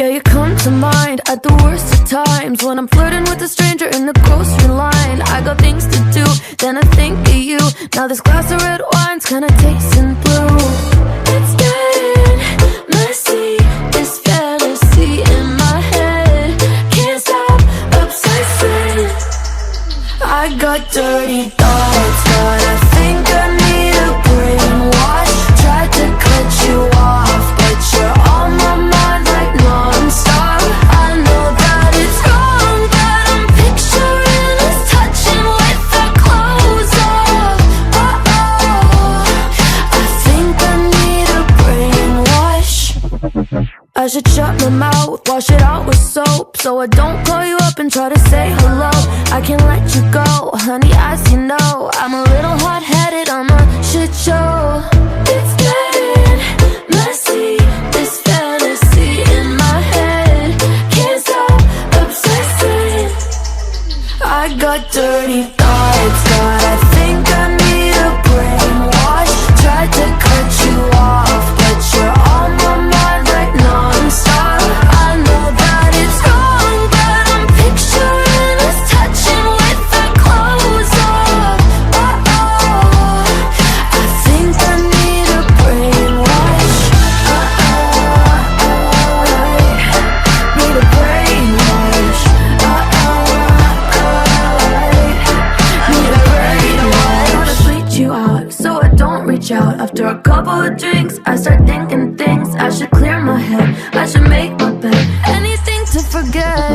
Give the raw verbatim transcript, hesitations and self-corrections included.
Yeah, you come to mind at the worst of times, when I'm flirting with a stranger in the grocery line. I got things to do, then I think of you. Now this glass of red wine's kinda tasting blue. It's getting messy, this fantasy in my head. Can't stop obsessing. I got dirty thoughts, but I think I need a brainwash. Tried to cut you off, but you're on my mind like non-stop. I know that it's wrong, but I'm picturing us touching with our clothes off. Uh-oh, I think I need a brainwash. I should shut my mouth, wash it out with soap, so I don't call you up and try to say hello. I can't let you go, honey, as you know, I'm a little hot-headed, I'm a shit show. It's getting messy, this fantasy in my head. Can't stop obsessing. I got dirty thoughts, but I think I need a brainwash. Tried to cut you off, but you're on my mind like non-stop. I know that it's wrong, but I'm picturing us touching with our clothes off. Uh-oh, I think I need a brainwash. Uh-oh, need a brainwash. Uh-oh, need a brainwash. I wanna bleach you out, so I don't reach out. After a couple of drinks, I start thinking things. I should clear my head, I should make my bed. Anything to forget.